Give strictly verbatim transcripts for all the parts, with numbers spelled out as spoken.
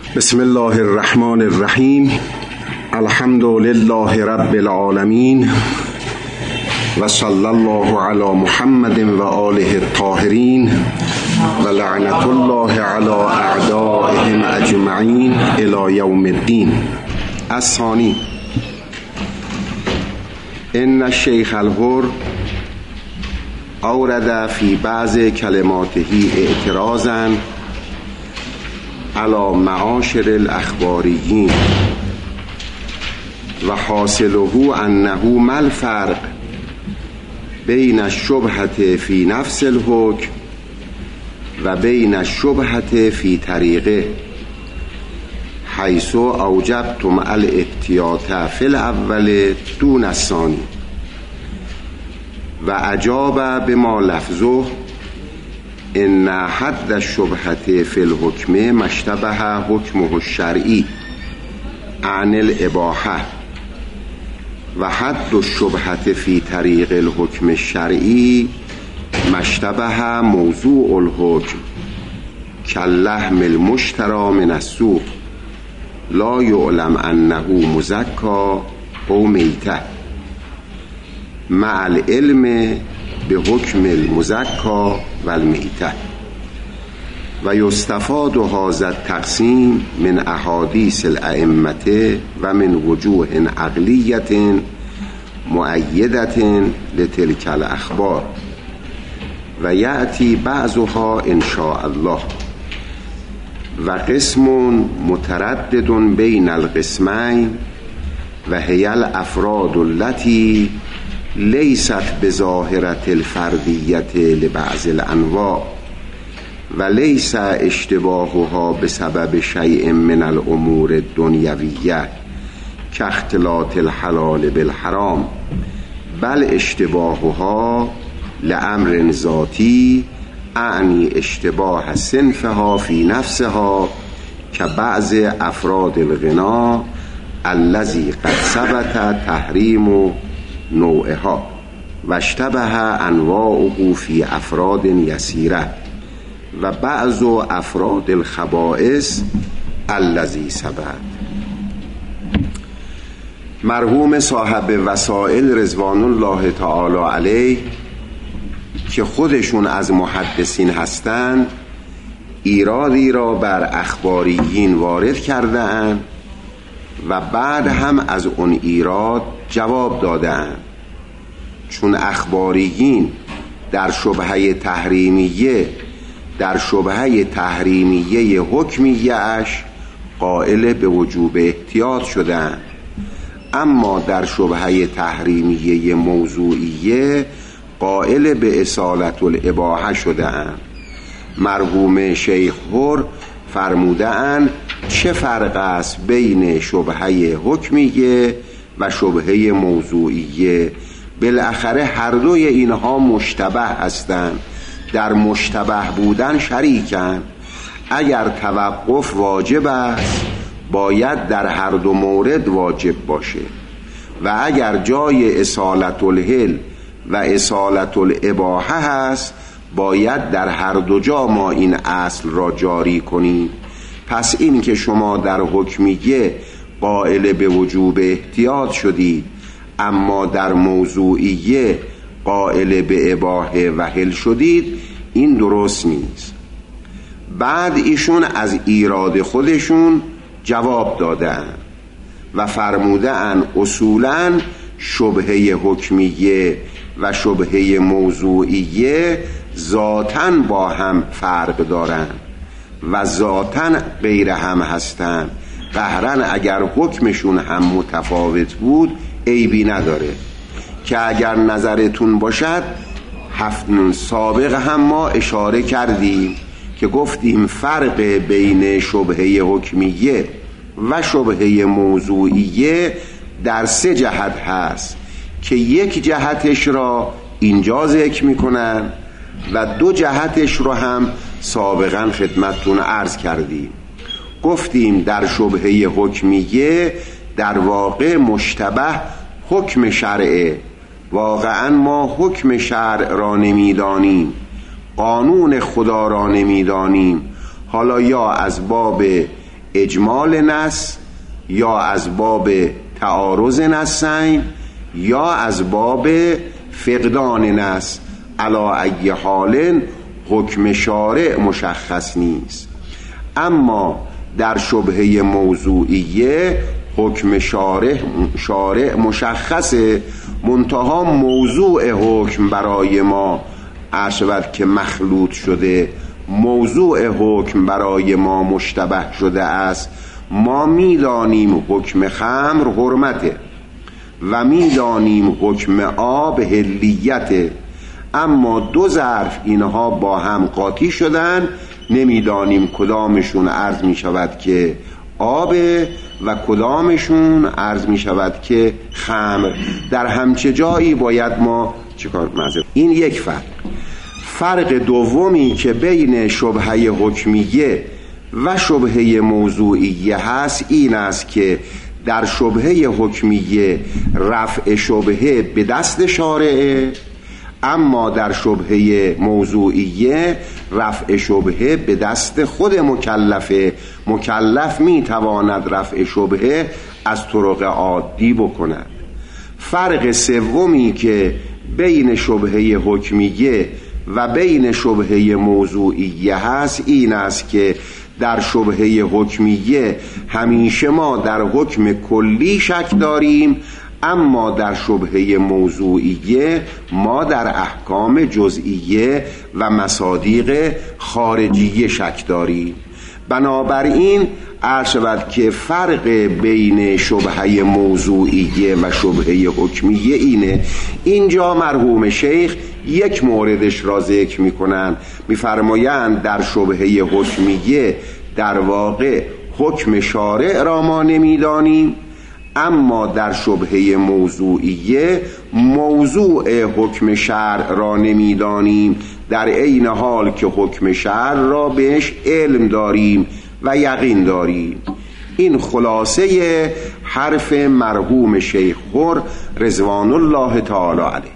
بسم الله الرحمن الرحیم. الحمد لله رب العالمین و صلی الله علی محمد و آله الطاهرین و لعنت الله علی اعدائهم اجمعین الی یوم الدین. الثانی، ان الشیخ الحر اورد فی بعض کلماته اعتراضا علی معاشر الاخباریین و حاصله انه ما الفرق بین الشبهة فی نفس الحکم و بین الشبهة فی طریقه، حیث اوجبتم الاحتیاط فی الاول دون الثانی. و اجاب بما لفظه ان حد الشبهة فی الحکم ما اشتبه حکمه الشرعی عن الاباحه و حد الشبهة فی طریق الحکم الشرعی ما اشتبه موضوع الحکم کاللحم المشتری من السوق لا یعلم انه مزکا او میته مع العلم به حکم المزکا و المیته. و یستفاد هذا التقسیم من احادیث الائمه و من وجوه عقلیه مؤیده لتلک الاخبار و یأتی بعضها ان شاء الله. و قسم متردد بین القسمین و هی الافراد التي لیست بظاهرة الفردیت لبعض الانواع و لیس اشتباهها بسبب شیء من الامور الدنیویه کاختلاط الحلال بالحرام، بل اشتباهها لامر ذاتی اعنی اشتباه صنفها فی نفسها كبعض افراد الغنا الذي قد ثبت تحریم نوعها و اشتبه انواعه فی افراد یسیره و بعض افراد الخبائث الذی ثبت. مرحوم صاحب وسائل رضوان الله تعالی علیه که خودشون از محدثین هستند ایرادی را بر اخباریین وارد کرده‌اند و بعد هم از اون ایراد جواب داده‌اند، چون اخباریین در شبهه تحریمیه در شبهه تحریمیه حکمیه‌اش قائل به وجوب احتیاط شدند، اما در شبهه تحریمیه موضوعیه قائل به اصالت الاباحه شدند. مرحوم شیخ حر فرمودند چه فرق است بین شبهه حکمیه و شبهه موضوعیه؟ بالاخره هر دوی اینها مشتبه هستند، در مشتبه بودن شریکند. اگر توقف واجب است باید در هر دو مورد واجب باشه و اگر جای اصالت الحل و اصالت الاباحه هست باید در هر دو جا ما این اصل را جاری کنیم. پس این که شما در حکمیه قائل به وجوب احتیاط شدید اما در موضوعیه قائل به اباحه و حل شدید، این درست نیست. بعد ایشون از ایراد خودشون جواب دادن و فرمودن اصولاً شبهه حکمیه و شبهه موضوعیه ذاتاً با هم فرق دارن و ذاتاً غیر هم هستن. قهرن اگر حکمشون هم متفاوت بود عیبی نداره که اگر نظرتون باشد هفت سابق هم ما اشاره کردیم که گفتیم فرق بین شبهه حکمیه و شبهه موضوعیه در سه جهت هست که یک جهتش را اینجا ذکر میکنن و دو جهتش رو هم سابقا خدمتتون عرض کردیم. گفتیم در شبهه حکمیه در واقع مشتبه حکم شرعه، واقعا ما حکم شرع را نمیدانیم، قانون خدا را نمیدانیم، حالا یا از باب اجمال نص یا از باب تعارض نصین یا از باب فقدان نص. علی ای حال حکم شارع مشخص نیست، اما در شبهه موضوعیه حکم شارع شارع مشخصه، منتها موضوع حکم برای ما عشوت که مخلوط شده، موضوع حکم برای ما مشتبه شده است. ما میدانیم حکم خمر حرمته و میدانیم حکم آب حلیته، اما دو ظرف اینها با هم قاطی شدن، نمیدانیم کدامشون عرض می شود که آب و کدامشون عرض می شود که خمر. در همچه جایی باید ما چیکار کنیم؟ این یک فرق. فرق دومی که بین شبهه حکمیه و شبهه موضوعیه هست این است که در شبهه حکمیه رفع شبهه به دست شارعه، اما در شبهه موضوعیه رفع شبهه به دست خود مکلفه. مکلف می تواند رفع شبهه از طرق عادی بکند. فرق سومی که بین شبهه حکمیه و بین شبهه موضوعیه هست این است که در شبهه حکمیه همیشه ما در حکم کلی شک داریم، اما در شبهه موضوعیه ما در احکام جزئیه و مصادیق خارجیه شک داریم. بنابراین عرض شود که فرق بین شبهه موضوعیه و شبهه حکمیه اینه. اینجا مرحوم شیخ یک موردش را ذکر میکنن، میفرمایند در شبهه حکمیه در واقع حکم شارع را ما نمیدانیم، اما در شبهه موضوعیه موضوع حکم شرع را نمیدانیم، در عین حال که حکم شرع را بهش علم داریم و یقین داریم. این خلاصه حرف مرحوم شیخ حر رضوان الله تعالی علیه.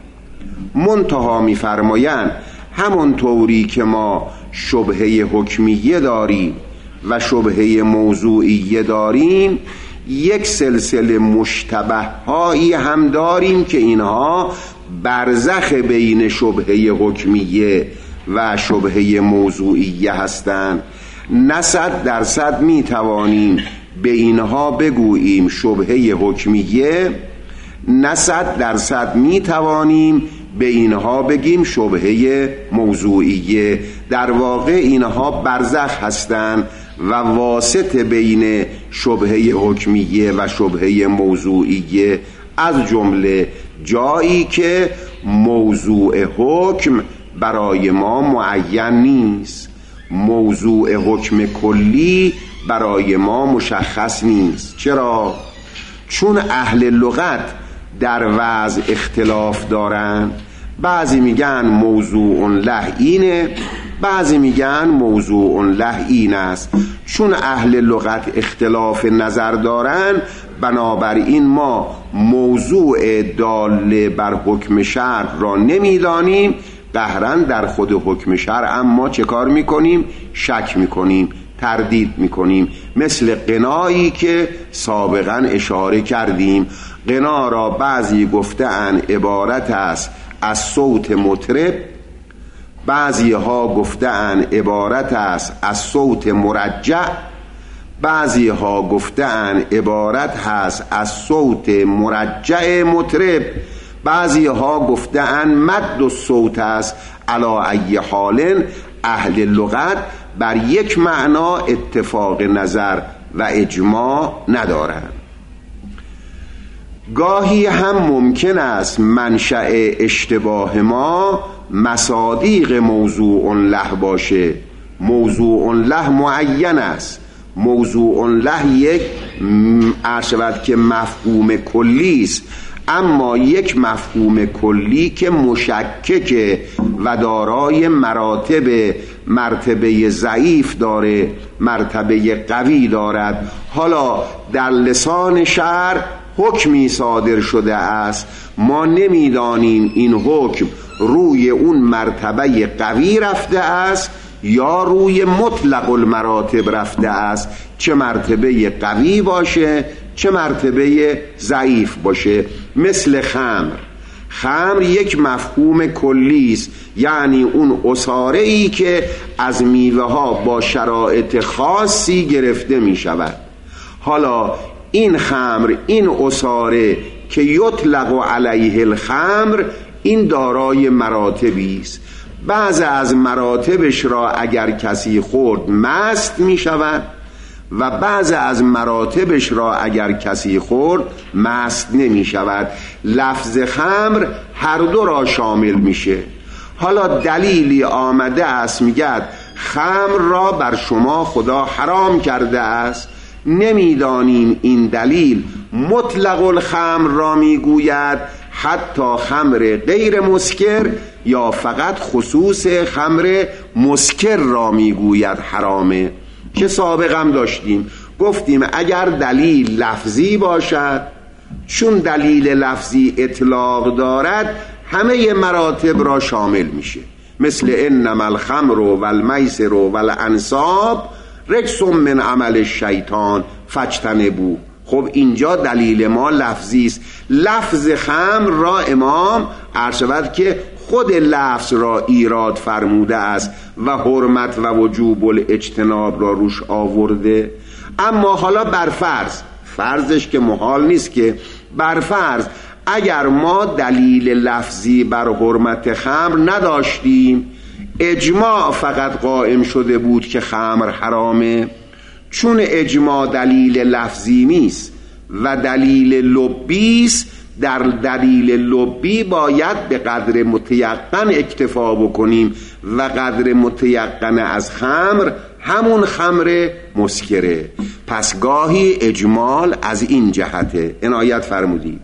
منتها می‌فرمایند همون طوری که ما شبهه حکمیه داریم و شبهه موضوعیه داریم، یک سلسله مشتبه هایی هم داریم که اینها برزخ بین شبهه حکمیه و شبهه موضوعیه هستند. نه صد درصد می توانیم به اینها بگوییم شبهه حکمیه، نه صد درصد می توانیم به اینها بگیم شبهه موضوعیه. در واقع اینها برزخ هستند و واسط بین شبهه حکمیه و شبهه موضوعیه، از جمله جایی که موضوع حکم برای ما معین نیست، موضوع حکم کلی برای ما مشخص نیست. چرا؟ چون اهل لغت در وضع اختلاف دارن، بعضی میگن موضوع له اینه، بعضی میگن موضوع له این است. چون اهل لغت اختلاف نظر دارن، بنابراین ما موضوع دال بر حکم شرع را نمیدانیم، قهرا در خود حکم شرع اما چه کار میکنیم؟ شک میکنیم، تردید میکنیم. مثل قنایی که سابقا اشاره کردیم. قنا را بعضی گفته‌اند عبارت است از صوت مطرب، بعضی ها گفته‌اند عبارت است از صوت مرجع، بعضی ها گفته‌اند عبارت هست از صوت مرجع مطرب، بعضی ها گفته‌اند مد الصوت است. علی ای حال اهل لغت بر یک معنا اتفاق نظر و اجماع ندارند. گاهی هم ممکن است منشأ اشتباه ما مصادیق موضوع له باشه. موضوع له معین است، موضوع له یک عرشبت که مفهوم کلی است، اما یک مفهوم کلی که مشکک و دارای مراتب، مرتبه ضعیف داره، مرتبه قوی دارد. حالا در لسان شرع حکمی صادر شده است، ما نمیدانیم این حکم روی اون مرتبه قوی رفته است یا روی مطلق المراتب رفته است، چه مرتبه قوی باشه چه مرتبه ضعیف باشه. مثل خمر. خمر یک مفهوم کلی است، یعنی اون عصاره ای که از میوه ها با شرایط خاصی گرفته می شود. حالا این خمر، این عصاره که یطلق علیه الخمر، این دارای مراتبی است. بعض از مراتبش را اگر کسی خورد مست می شود و بعض از مراتبش را اگر کسی خورد مست نمی شود. لفظ خمر هر دو را شامل میشه. حالا دلیلی آمده است میگد خمر را بر شما خدا حرام کرده است، نمیدانیم این دلیل مطلق الخمر را میگوید حتی خمر غیر مسکر یا فقط خصوص خمر مسکر را میگوید حرامه، که سابق هم داشتیم گفتیم اگر دلیل لفظی باشد، چون دلیل لفظی اطلاق دارد همه مراتب را شامل میشه. مثل انما الخمر و المیسر و الانصاب رجس من عمل الشیطان فاجتنبوه. خب اینجا دلیل ما لفظی است. لفظ خمر را امام عرض شود که خود لفظ را ایراد فرموده است و حرمت و وجوب الاجتناب را روش آورده. اما حالا بر فرض، فرضش که محال نیست که، بر فرض اگر ما دلیل لفظی بر حرمت خمر نداشتیم، اجماع فقط قائم شده بود که خمر حرامه، چون اجماع دلیل لفظی نیست و دلیل لبی است، در دلیل لبی باید به قدر متیقن اکتفا بکنیم و قدر متیقن از خمر همون خمر مسکره. پس گاهی اجمال از این جهته عنایت فرمودید.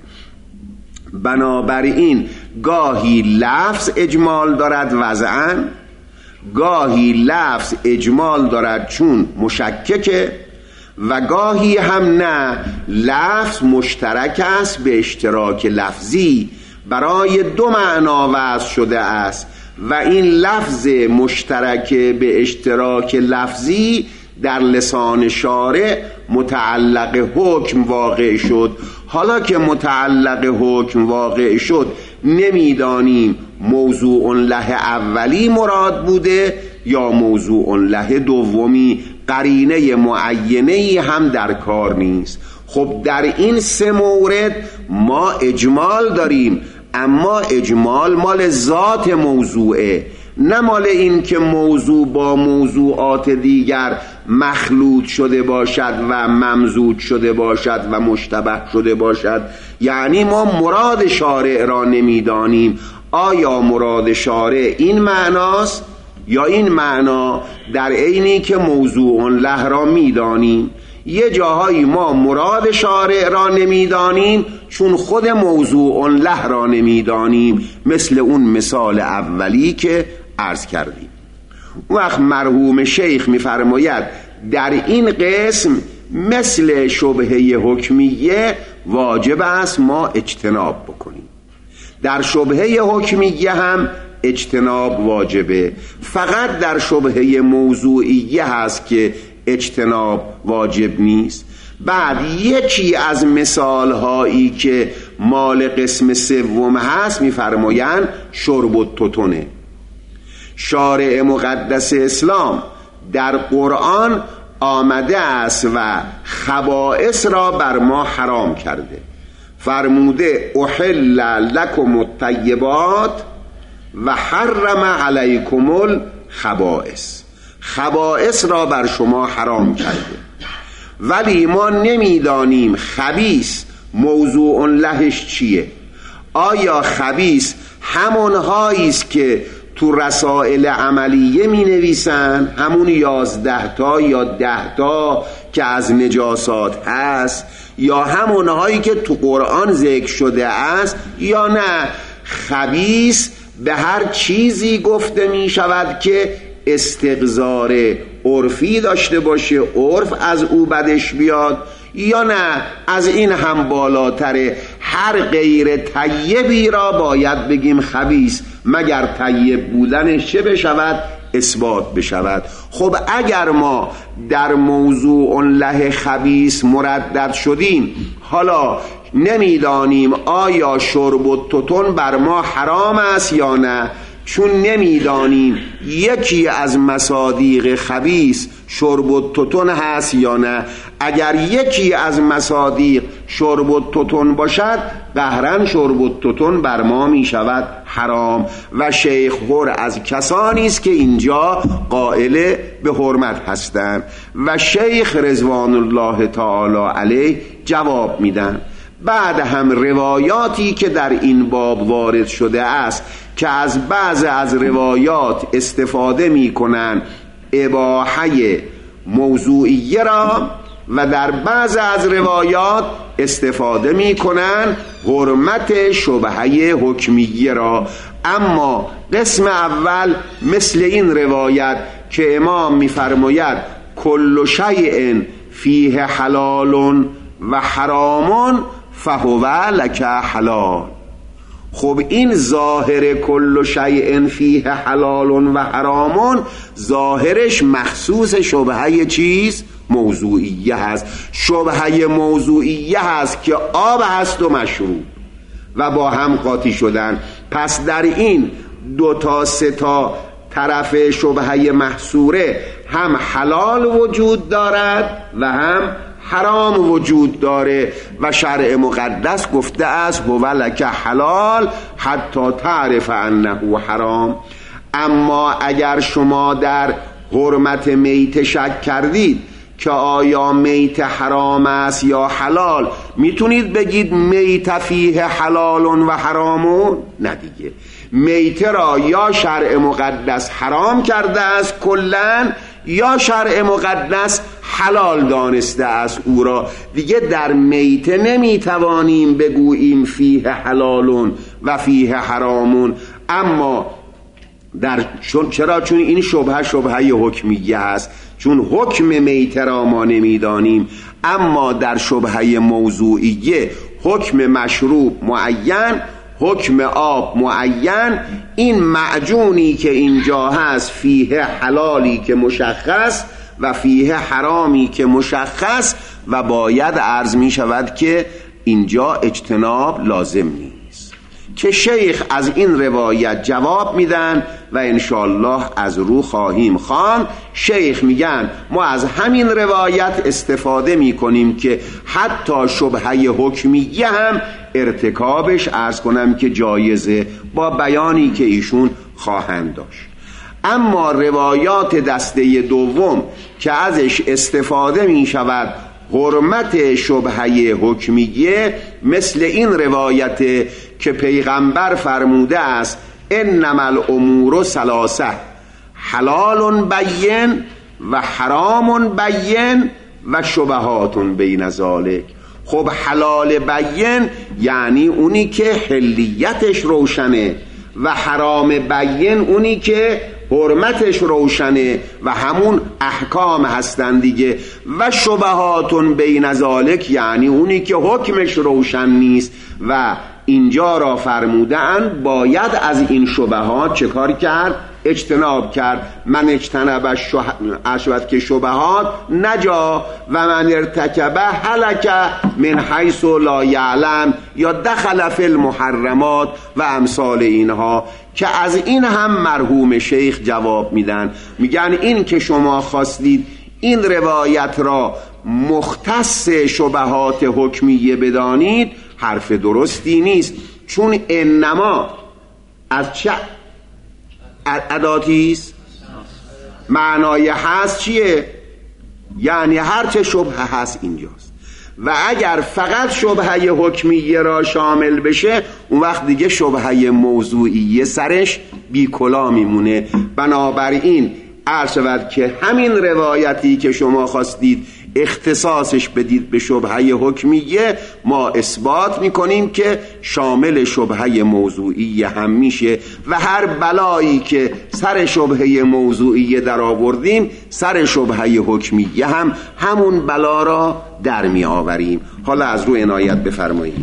بنابراین گاهی لفظ اجمال دارد وضعاً، گاهی لفظ اجمال دارد چون مشککه، و گاهی هم نه، لفظ مشترک است به اشتراک لفظی برای دو معنا وضع شده است و این لفظ مشترک به اشتراک لفظی در لسان شارع متعلق حکم واقع شد. حالا که متعلق حکم واقع شد نمیدانیم موضوع له اولی مراد بوده یا موضوع له دومی، قرینه معینه‌ای هم در کار نیست. خب در این سه مورد ما اجمال داریم، اما اجمال مال ذات موضوعه، نه مال این که موضوع با موضوعات دیگر مخلوط شده باشد و ممزوج شده باشد و مشتبه شده باشد. یعنی ما مراد شارع را نمیدانیم، آیا مراد شارع این معناست یا این معنا، در عینی که موضوع له را میدانیم. یه جاهایی ما مراد شارع را نمیدانیم چون خود موضوع له را نمیدانیم، مثل اون مثال اولی که عرض کردیم. وقت مرحوم شیخ میفرماید در این قسم مثل شبهه حکمیه واجب است ما اجتناب بکنیم. در شبهه حکمیه هم اجتناب واجبه، فقط در شبهه موضوعیه هست که اجتناب واجب نیست. بعد یکی از مثال هایی که مال قسم سوم هست میفرمایند شرب التتنه. شارع مقدس اسلام در قرآن آمده است و خبائث را بر ما حرام کرده، فرموده احل لکم الطیبات و حرم علیکم الخبائث. خبائث را بر شما حرام کرده، ولی ما نمیدانیم خبیث موضوع لهش چیه. آیا خبیث همون هایی است که تو رسائل عملیه می نویسن، همون یازده تا یا ده تا که از نجاسات هست، یا همون هایی که تو قرآن ذکر شده است، یا نه خبیث به هر چیزی گفته می شود که استقذار عرفی داشته باشه، عرف از او بدش بیاد، یا نه از این هم بالاتره، هر غیر طیبی را باید بگیم خبیث، مگر طیب بودنش چه بشود؟ اثبات بشود. خب اگر ما در موضوع له خبیث مردد شدیم، حالا نمیدانیم آیا شرب التتن بر ما حرام است یا نه، چون نمیدانیم یکی از مصادیق خبیث شرب التتن هست یا نه. اگر یکی از مصادیق شرب التتن باشد، قهرن شرب التتن بر ما می شود حرام. و شیخ هر از کسانی است که اینجا قائل به حرمت هستند و شیخ رضوان الله تعالی علیه جواب میدن. بعد هم روایاتی که در این باب وارد شده است که از بعض از روایات استفاده می کنند اباحه موضوعیه را و در بعض از روایات استفاده می کنند حرمت شبهه حکمیه را. اما قسم اول مثل این روایت که امام می فرماید کل شیء فیه حلال و حرام فهو لک حلال. خب این ظاهر کل شیء فیه حلال و حرام ظاهرش مخصوص شبهه چیز؟ موضوعیه هست. شبهه موضوعیه هست که آب هست و مشروب و با هم قاطی شدن. پس در این دو تا سه تا طرف شبهه محصوره هم حلال وجود دارد و هم حرام وجود داره و شرع مقدس گفته است هو لک حلال حتی تعرف انه حرام. اما اگر شما در حرمت میت شک کردید که آیا میت حرام است یا حلال، میتونید بگید میت فیه حلال و حرامون؟ نه دیگه، میت را یا شرع مقدس حرام کرده است کلن یا شرع مقدس حلال دانسته است او را. دیگه در میت نمیتوانیم بگوییم فیه حلالون و فیه حرامون. اما در چرا؟ چون این شبهه شبهه حکمیه است، چون حکم میت را ما نمیدانیم. اما در شبهه موضوعیه حکم مشروب معین، حکم آب معین. این معجونی که اینجا هست فیه حلالی که مشخص و فیه حرامی که مشخص و باید عرض می شود که اینجا اجتناب لازم نیست. که شیخ از این روایت جواب میدن و انشاءالله از رو خواهیم خواند. شیخ میگن ما از همین روایت استفاده میکنیم که حتی شبهه حکمیه هم ارتکابش عرض کنم که جایزه، با بیانی که ایشون خواهند داشت. اما روایات دسته دوم که ازش استفاده می شود حرمت شبهه حکمیه، مثل این روایت که پیغمبر فرموده است انما الامور ثلاثه حلال بین و حرام بین و شبهات بین ذالک. خب حلال بین یعنی اونی که حلیتش روشنه و حرام بین اونی که حرمتش روشنه و همون احکام هستن دیگه. و شبهات بین ذالک یعنی اونی که حکمش روشن نیست و اینجا را فرمودن باید از این شبهات چه کار کرد؟ اجتناب کرد. من اجتنب اشوت که شبهات نجا و من ارتکب هلک من حیث لا یعلم یا دخل فی المحرمات و امثال اینها، که از این هم مرحوم شیخ جواب میدن. میگن این که شما خواستید این روایت را مختص شبهات حکمیه بدانید حرف درستی نیست، چون انما از چه اداتیست؟ معنای هست چیه؟ یعنی هرچه شبهه هست اینجاست. و اگر فقط شبهه حکمیه را شامل بشه اون وقت دیگه شبهه موضوعیه سرش بی کلا میمونه. بنابراین عرض شود که همین روایتی که شما خواستید اختصاصش بدید به شبهه حکمیه، ما اثبات میکنیم که شامل شبهه موضوعیه هم میشه و هر بلایی که سر شبهه موضوعیه در آوردیم سر شبهه حکمیه هم همون بلا را در می آوریم. حالا از رو عنایت بفرمایید.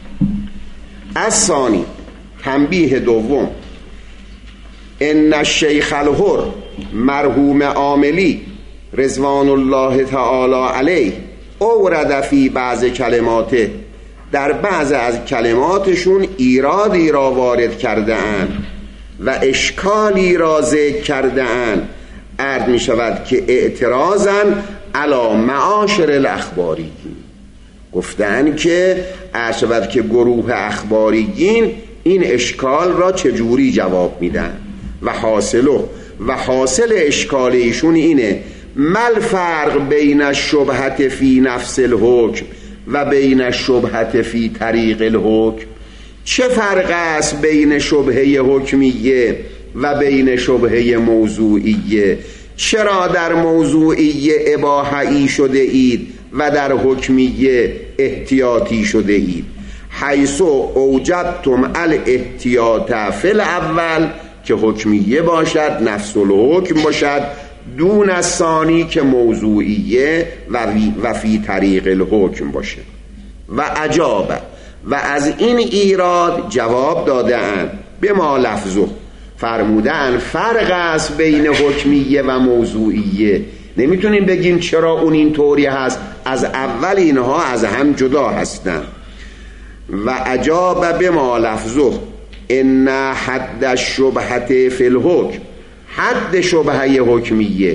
از ثانی تنبیه دوم، ان الشیخ الحر مرحوم عاملی رضوان الله تعالی علیه اورد فی بعض کلماته، در بعض از کلماتشون ایرادی را وارد کرده اند و اشکالی را ذکر کرده اند. عرض می شود که اعتراضاً علی معاشر الاخباریین، گفتن که عرض شود که گروه اخباریین این اشکال را چجوری جواب میدن و حاصله و حاصل اشکال ایشون اینه: مل فرق بین الشبهة فی نفس الحکم و بین الشبهة فی طریق الحکم. چه فرق است بین شبهه حکمیه و بین شبهه موضوعیه؟ چرا در موضوعیه اباحی شده اید و در حکمیه احتیاطی شده اید؟ حیث اوجبتم الاحتیاط فی الاول که حکمیه باشد، نفس الحکم باشد، دون از ثانی که موضوعیه و فی طریق الحکم باشه. و عجابه، و از این ایراد جواب داده اند به ما لفظه، فرمودن فرق است بین حکمیه و موضوعیه. نمیتونیم بگیم چرا اون این طوری هست، از اول اینها از هم جدا هستن. و عجاب به ما لفظه ان حد الشبهة فی الحکم، حد شبهه حکمیه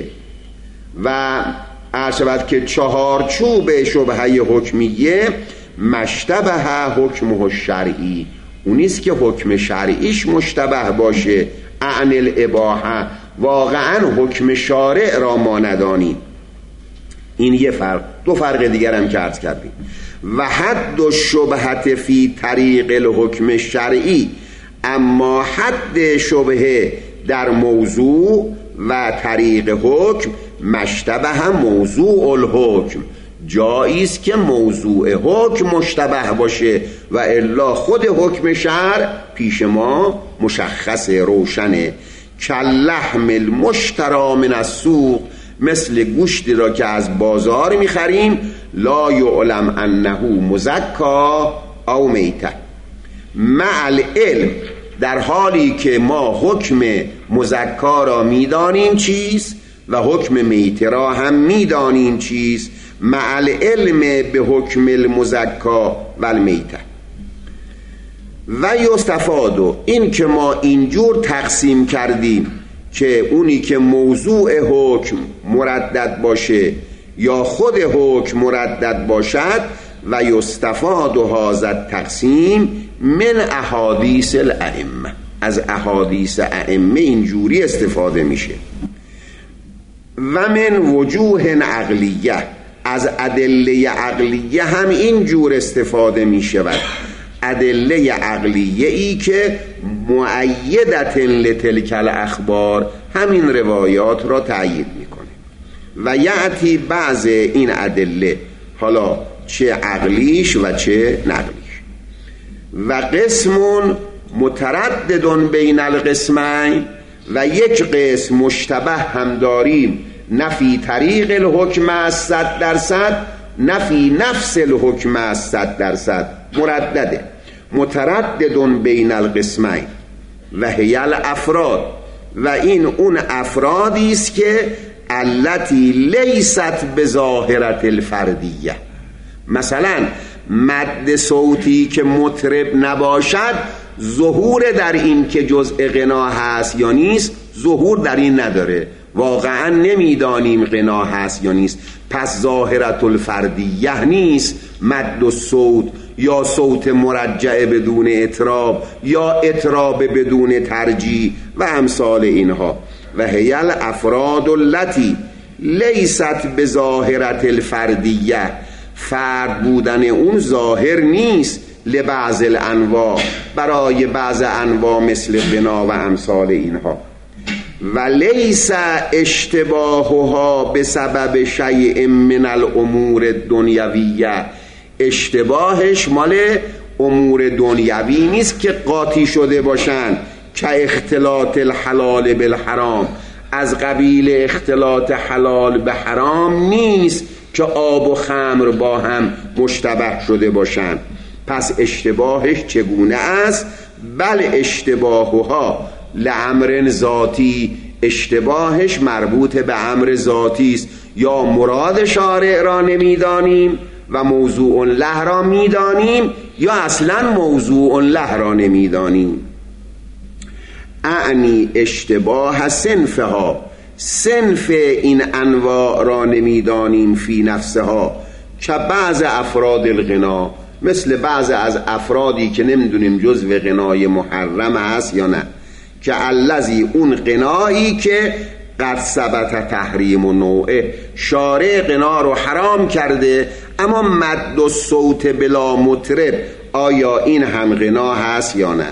و عرض که چهارچوب شبهه حکمیه مشتبه حکمه الشرعی، اونیست که حکم شرعیش مشتبه باشه. عن الاباحه، واقعا حکم شارع را ما ندانیم. این یه فرق. دو فرق دیگر هم که عرض کردیم. و حد الشبهة فی طریق الحکم الشرعی، اما حد شبهه در موضوع و طریق حکم مشتبه هم موضوع الحکم، جاییست که موضوع حکم مشتبه باشه و الا خود حکم شرع پیش ما مشخص روشنه. کاللحم المشتری من السوق، مثل گوشتی را که از بازار میخریم، لا یعلم انه مزکا او میته، مع العلم، در حالی که ما حکم مزکا را میدانیم چیست و حکم میته را هم میدانیم چیست، مع العلم به حکم المزکا و المیته. و یستفادو، این که ما اینجور تقسیم کردیم که اونی که موضوع حکم مردد باشه یا خود حکم مردد باشد، و یستفاد هذا التقسیم من احادیث الائمه، از احادیث ائمه اینجوری استفاده میشه. و من وجوه عقلیه، از ادله عقلیه هم اینجور استفاده میشود. ادله عقلیه ای که مؤیدت لتلک الاخبار، همین روایات را تأیید میکنه. و یأتی بعض این ادله، حالا چه عقلیش و چه نقلیش. و قسم متردد بین القسمین، و یک قسم مشتبه هم داریم، نفی طریق الحکم است صد درصد، نفی نفس الحکم است صد درصد، مردده. متردد بین القسمین و هی الافراد، و این اون افرادی است که التی لیست بظاهرة الفردیه. مثلا مد صوتی که مطرب نباشد، ظهور در این که جزء غنا هست یا نیست، ظهور در این نداره، واقعا نمیدانیم غنا هست یا نیست، پس ظاهرة الفردیه نیست مد الصوت، یا صوت مرجع بدون اطراب، یا اطراب بدون ترجیع و امثال اینها. و هی الافراد التی لیست بظاهرة الفردیه، فرد بودن اون ظاهر نیست لبعض الانواع، برای بعض انواع مثل غنا و امثال اینها. و لیس اشتباهها بسبب شیء من الامور الدنیویه، اشتباهش مال امور دنیوی نیست که قاطی شده باشن، که اختلاط الحلال بالحرام، از قبیل اختلاط حلال به حرام نیست که آب و خمر با هم مشتبه شده باشن. پس اشتباهش چگونه است؟ بل اشتباهها لامر ذاتی، اشتباهش مربوط به امر ذاتی است، یا مراد شارع را نمیدانیم و موضوع له را میدانیم، یا اصلا موضوع له را نمیدانیم. اعنی اشتباه صنفها، صنف این انواع را نمیدانیم فی نفسها، که بعض افراد الغنا، مثل بعض از افرادی که نمیدونیم جزو غنای محرم هست یا نه، که الذی اون غنایی که قد ثبت تحریم و نوعه، شارع غنا رو حرام کرده، اما مد و صوت بلا مطرب آیا این هم غنا هست یا نه؟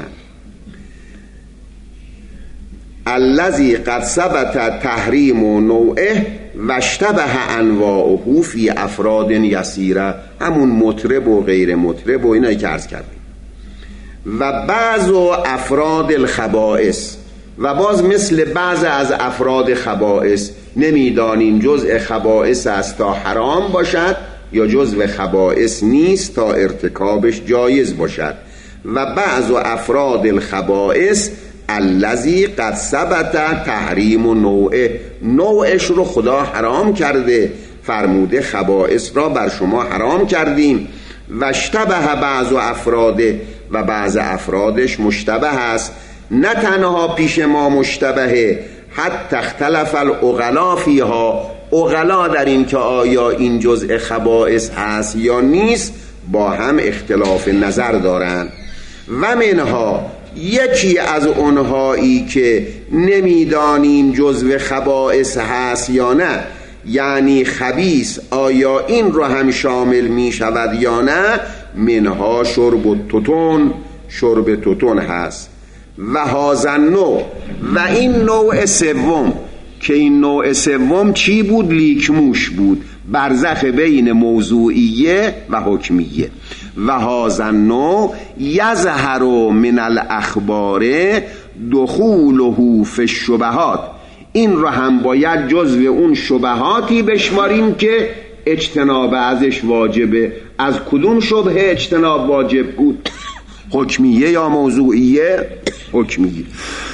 الذی قد ثبت تحریم و نوعه و اشتبه انواعه فی افراد یسیره، همون مطرب و غیر مطرب و اینایی که عرض کردیم. و بعض افراد الخبائث، و باز مثل بعض از افراد خبائث نمیدانیم جزء خبائث است تا حرام باشد یا جزء خبائث نیست تا ارتکابش جایز باشد. و بعض افراد الخبائث الذی قد ثبت تحریم و نوعه، نوعش رو خدا حرام کرده، فرموده خبائث را بر شما حرام کردیم. و اشتبه بعض افراده، و بعض افرادش مشتبه است، نه تنها پیش ما مشتبهه، حتی اختلف العقلا فیها، عقلا در این که آیا این جزء خبائث هست یا نیست با هم اختلاف نظر دارند. و منها، یکی از اونهایی که نمیدانیم جزء خبائث هست یا نه، یعنی خبیث آیا این رو هم شامل می شود یا نه، منها شرب التتن، شرب تتن هست. و هذا نوع، و این نوع سوم، که این نوع سوم چی بود؟ لیکموش بود، برزخ بین موضوعیه و حکمیه. و هذا نوع یظهر من الاخبار دخوله فی الشبهات، این رو هم باید جزو اون شبهاتی بشماریم که اجتناب ازش واجبه. از کدوم شبهه اجتناب واجب بود؟ حکمیه یا موضوعیه؟ حکمیه.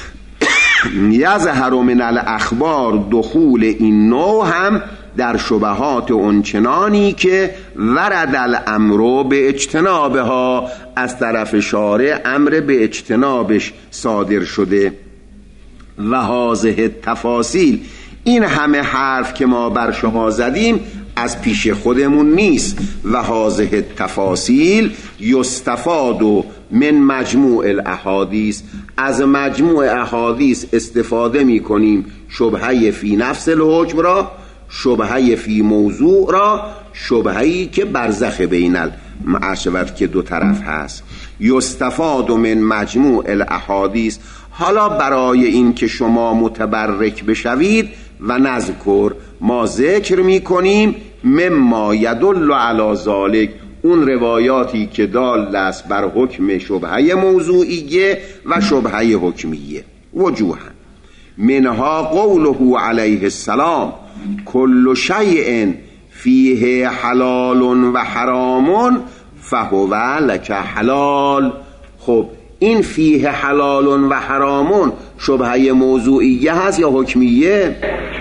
یظهر من الاخبار دخول این نوع هم در شبهات اونچنانی که ورد الامر به اجتنابها، از طرف شارع امر به اجتنابش صادر شده. و هذه تفاصیل، این همه حرف که ما بر شما زدیم از پیش خودمون نیست. و هذه تفاصیل یستفاد من مجموع الاحادیث، از مجموع احادیث استفاده می کنیم شبهه فی نفس الحکم را، شبهه فی موضوع را، شبهه‌ای که برزخ بین المعاشرت که دو طرف هست. یستفاد من مجموع الاحادیث. حالا برای این که شما متبرک بشوید و نذکر، ما ذکر می کنیم مما یدل علی ذالک، اون روایاتی که دال است بر حکم شبهه موضوعیه و شبهه حکمیه. وجوها منها قوله علیه السلام کل شیء فیه حلال و حرام فهو لک حلال. خب این فیه حلال و حرام شبهه موضوعیه هست یا حکمیه؟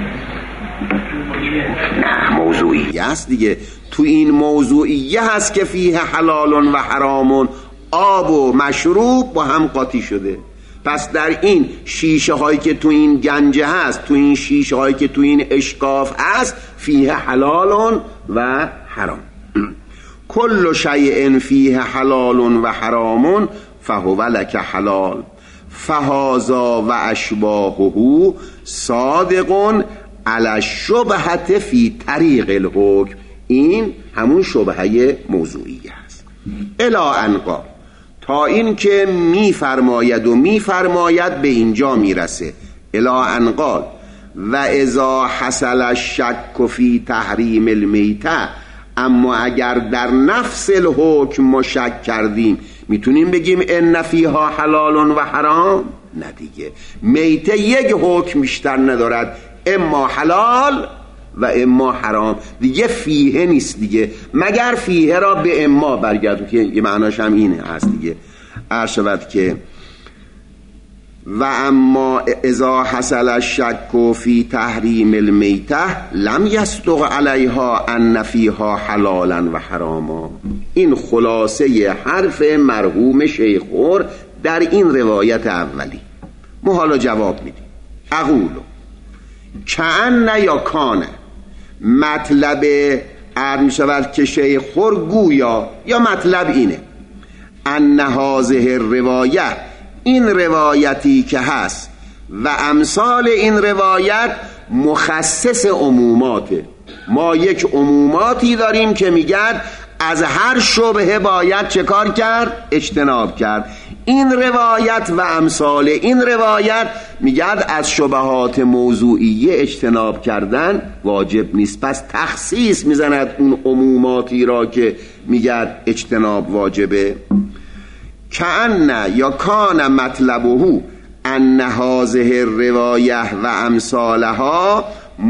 نه، موضوعیه هست دیگه. تو این موضوعیه هست که فیه حلال و حرام، آب و مشروب با هم قاطی شده. پس در این شیشه هایی که تو این گنجه هست، تو این شیشه هایی که تو این اشکاف هست، فیه حلال و حرام. کل شیء فیه حلال و حرام فهو لک حلال فهذا و اشباهه صادق علی الشبهة فی طریق الحکم. این همون شبهه موضوعی است. الی ان قال، تا این که می فرماید و می فرماید به اینجا می رسه. الی ان قال و اذا حصل الشک فی تحریم المیته، اما اگر در نفس الحکم ما شک کردیم میتونیم بگیم ان فیها حلال و حرام؟ نه دیگه، میته یک حکم بیشتر ندارد، اما حلال و اما حرام، دیگه فیه نیست دیگه، مگر فیه را به اما برگردون که یه معناش هم اینه هست دیگه. عرض شود که و اما اذا حصل الشک فی تحریم المیته لم یصدق علیها ان فیها حلالا و حراما. این خلاصه حرف مرحوم شیخ خور در این روایت اولی. ما حالا جواب میدیم. اقولو کأن یا کانه، مطلب عرض می شود که شیخ خور گویا یا مطلب اینه ان هذه روایه، این روایتی که هست و امثال این روایت مخصص عموماته. ما یک عموماتی داریم که میگن از هر شبهه باید چه کار کرد؟ اجتناب کرد. این روایت و امثال این روایت میگن از شبهات موضوعیه اجتناب کردن واجب نیست. پس تخصیص میزند اون عموماتی را که میگن اجتناب واجبه. کأن یا کان مطلبه ان هذه الروایه و امثالها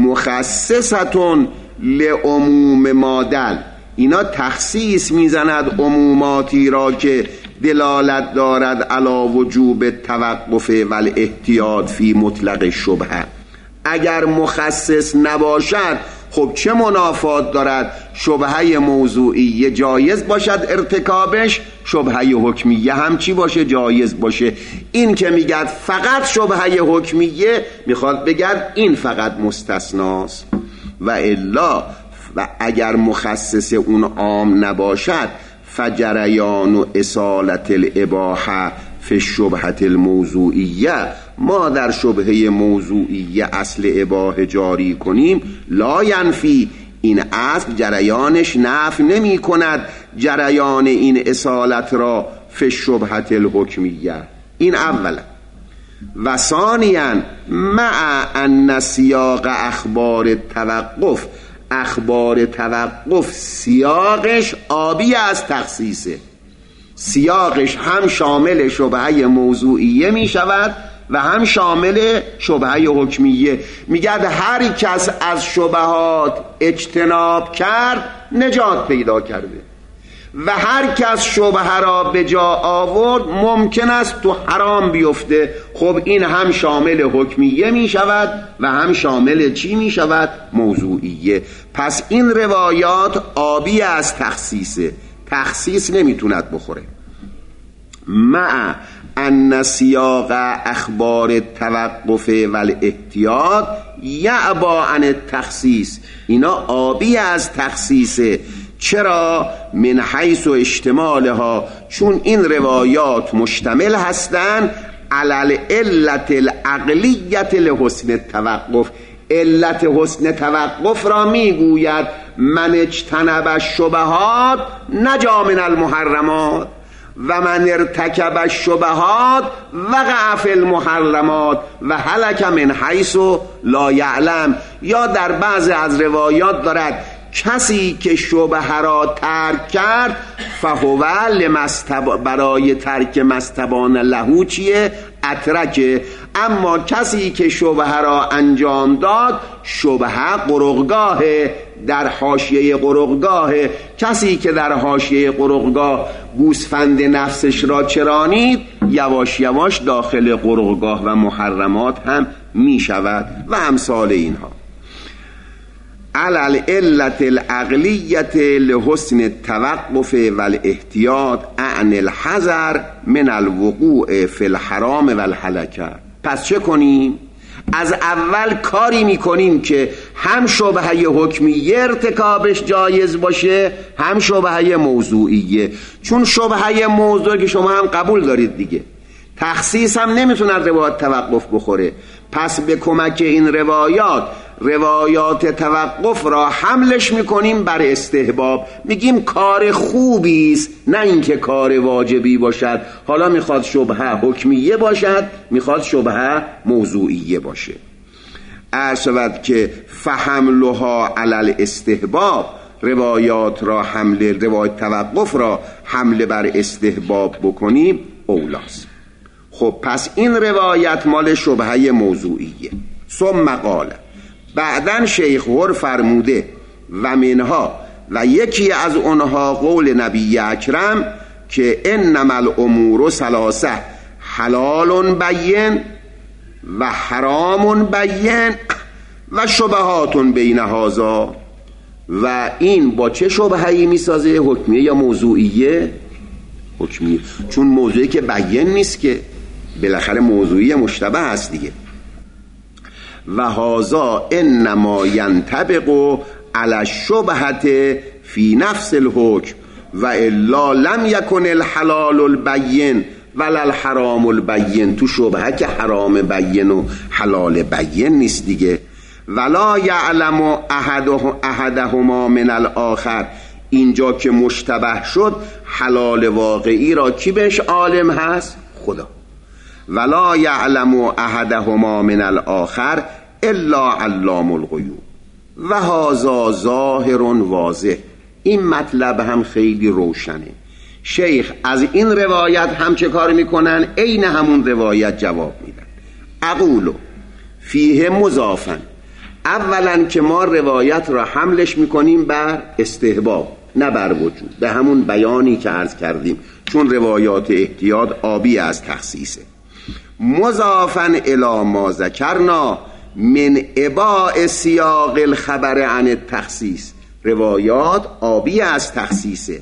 مخصصه لعموم مادل. اینا تخصیص میزند عموماتی را که دلالت دارد علی وجوب توقف و الاحتیاط فی مطلق شبهه. اگر مخصص نباشد خب چه منافات دارد؟ شبهه موضوعی جایز باشد ارتکابش، شبهه حکمیه هم چی باشه؟ جایز باشه. این که میگد فقط شبهه حکمیه میخواد بگد این فقط مستثناست. و الا و اگر مخصص اون عام نباشد فجریان و اصالت الاباحه فی الشبهه الموضوعیه، ما در شبهه موضوعیه اصل اباحه جاری کنیم لا ینفی، این اصل جریانش نفی نمی کند جریان این اصالت را فی الشبهه الحکمیه. این اولا. و ثانیا مع ان سیاق اخبار توقف، اخبار توقف سیاقش آبی از تخصیصه، سیاقش هم شامل شبهه موضوعیه می شود و هم شامل شبهه حکمیه. میگه هر کس از شبهات اجتناب کرد نجات پیدا کرده و هر کس شبهه را به جا آورد ممکن است تو حرام بیفته. خب این هم شامل حکمیه می شود و هم شامل چی می شود؟ موضوعیه. پس این روایات آبی از تخصیصه، تخصیص نمیتوند بخوره. مع ان سیاق اخبار توقف و الاحتیاط یعبا عن التخصیص، اینا آبی از تخصیصه. چرا؟ من حیث و اشتمالها، چون این روایات مشتمل هستند علی العلت العقلیت لحسن التوقف. علت حسن توقف را میگوید من اجتنب الشبهات نجا من المحرمات و من ارتکب الشبهات وقع فی المحرمات و هلک من حیث لا یعلم. یا در بعض از روایات دارد کسی که شبهه را ترک کرد فهو لمستب، برای ترک مستبان لهو چیه؟ اترکه. اما کسی که شبهه را انجام داد شبهه قرقگاه، در حاشیه قرقگاه. کسی که در حاشیه قرقگاه گوسفند نفسش را چرانید یواش یواش داخل قرقگاه و محرمات هم می شود و امثال اینها. علل علت العقلیت لحسن التوقف و الاحتیاط عن الحذر من الوقوع فی الحرام و الهلکه. پس چه کنیم؟ از اول کاری میکنیم که هم شبهه حکمیه ارتکابش جایز باشه هم شبهه موضوعیه. چون شبهه موضوعی که شما هم قبول دارید دیگه، تخصیص هم نمیتونه روایات توقف بخوره. پس به کمک این روایات روایات توقف را حملش میکنیم بر استحباب، میگیم کار خوبی است، نه اینکه کار واجبی باشد. حالا میخواد شبهه حکمیه باشد، میخواد شبهه موضوعیه باشه. عرض شود که فحملها علی الاستحباب، روایات را حمله، روایت توقف را حمله بر استحباب بکنیم اولاست. خب پس این روایت مال شبهه موضوعیه. ثم قال، بعدن شیخ خور فرموده و منها، و یکی از اونها قول نبی اکرم که انما الامور ثلاثه، حلال بین و حرام بین و شبهات بین هذا. و این با چه شبهه‌ای میسازه؟ حکمیه یا موضوعیه؟ حکمیه، چون موضوعی که بیان نیست که، بالاخره موضوعی مشتبه هست دیگه. و هذا انما ینطبق علی الشبهة فی نفس الحکم و الا لم یکن الحلال البین ولا الحرام البین. تو شبهه که حرام بین و حلال بین نیست دیگه. ولا یعلم احده احدهما من الاخر. اینجا که مشتبه شد حلال واقعی را کی بهش عالم هست؟ خدا. ولا یعلم احدهما من الاخر الا علام الغیوب و هذا ظاهر واضح. این مطلب هم خیلی روشنه. شیخ از این روایت هم چه کار میکنن؟ عین همون روایت جواب میدن. اقولو فیه مضافن. اولا که ما روایت را حملش میکنیم بر استحباب نه بر وجود، به همون بیانی که عرض کردیم، چون روایات احتیاط آبی از تخصیصه. مضافن الی ما ذکرنا من اباء سیاق الخبر عن التخصیص. روایات آبی از تخصیصه.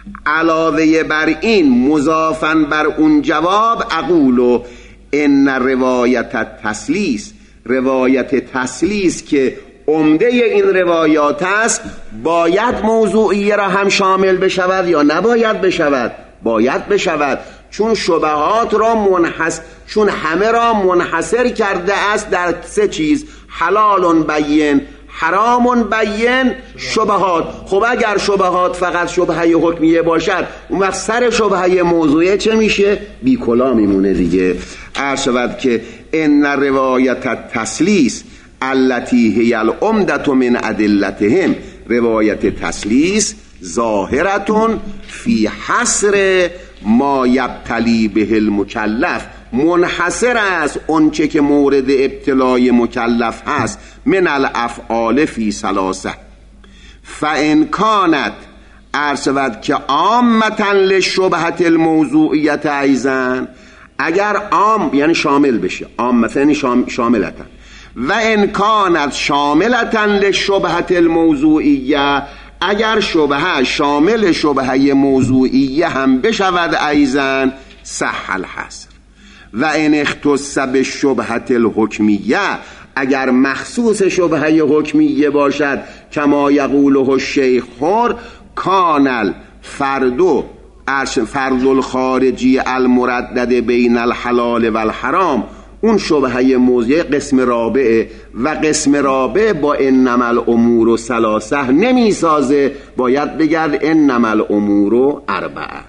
علاوه بر این مضافن بر اون جواب اقولو ان روایت التسلیس، روایت تسلیس که عمده این روایات است، باید موضوعیه را هم شامل بشود یا نباید بشود؟ باید بشود، چون شبهات را منحصر چون همه را منحصر کرده است در سه چیز: حلال بین، حرام بین، شبهات. خب اگر شبهات فقط شبهه حکمیه باشد، اون وقت سر شبهه موضوعیه چه میشه؟ بی کلا میمونه دیگه. عرض شود که ان روایت التسلیس التي هی العمدة من ادلتهم، روایت تسلیس ظاهرتون فی حصر ما یبتلی به المکلف، منحصر است اونچه که مورد ابتلای مکلف هست، من الافعال فی ثلاثه. فان کانت، ارشد که عامتا للشبهة الموضوعیت ایضا، اگر عام یعنی شامل بشه، عام مثلا شاملتا، و ان کانت شاملتا للشبهة الموضوعیه، اگر شبهه شامل شبهه موضوعیه هم بشود ایضا صح الحصر. و ان اختص بالشبهة الحکمیه، اگر مخصوص شبهه حکمیه باشد کما یقوله الشیخ حر، کانل فردو فرد الخارجی المردد بین الحلال و الحرام، اون شبهه موضوعی قسم رابعه، و قسم رابع با انما الامور ثلاثه نمی سازه، باید بگرد انما الامور اربعه.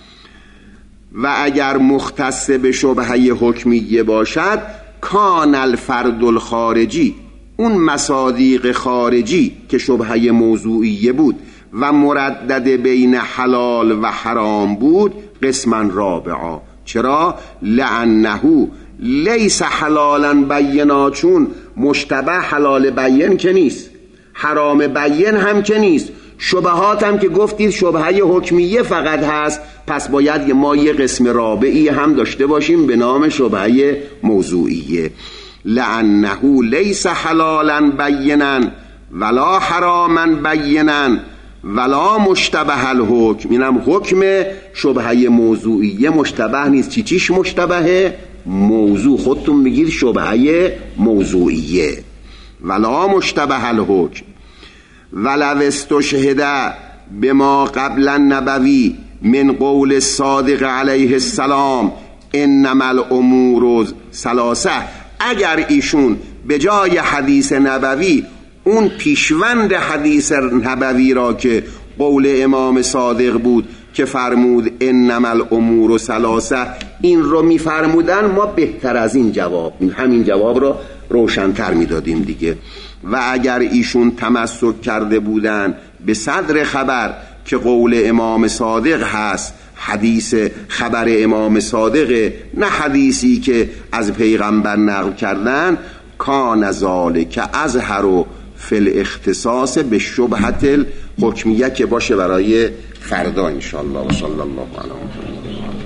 و اگر مختص به شبهه حکمیه باشد کان الفرد الخارجی، اون مصادیق خارجی که شبهه موضوعیه بود و مردد بین حلال و حرام بود، قسما رابعا. چرا؟ لعنه لیس حلالا بینا، چون مشتبه حلال بین که نیست، حرام بین هم که نیست، شبهات هم که گفتید شبهه حکمیه فقط هست، پس باید ما یه قسم رابعی هم داشته باشیم به نام شبهه موضوعیه. لعنه لیس حلالا بینا ولا حراما بینا ولا مشتبه الحکم، اینم حکم شبهه موضوعیه مشتبه نیست. چی چیش مشتبهه؟ موضوع. خودتون میگید شبهه موضوعیه. ولا مشتبه الحکم ولو استشهد بما قبل النبوی من قول الصادق علیه السلام انما الامور ثلاثه، اگر ایشون به جای حدیث نبوی اون پیشوند حدیث نبوی را که قول امام صادق بود که فرمود انما الامور ثلاثه، این رو میفرمودن، ما بهتر از این جواب همین جواب رو روشن‌تر میدادیم دیگه. و اگر ایشون تمسک کرده بودن به صدر خبر که قول امام صادق هست، حدیث خبر امام صادق، نه حدیثی که از پیغمبر نقل کردن، کان ذالک اظهر فی الاختصاص به شبهة الحکمیه، که باشه برای فردا ان شاء الله. و صلی الله علیه و سلم.